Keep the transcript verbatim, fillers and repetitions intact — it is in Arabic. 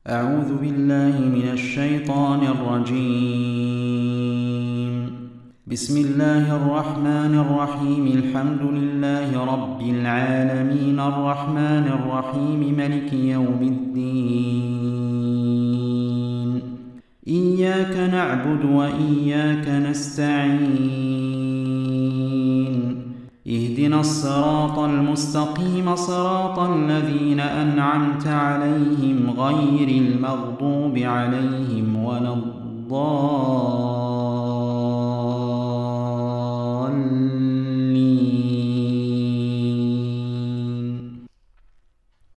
أعوذ بالله من الشيطان الرجيم. بسم الله الرحمن الرحيم. الحمد لله رب العالمين الرحمن الرحيم ملك يوم الدين. إياك نعبد وإياك نستعين. اهدنا الصراط المستقيم صراط الذين أنعمت عليهم غير المغضوب عليهم ولا الضالين.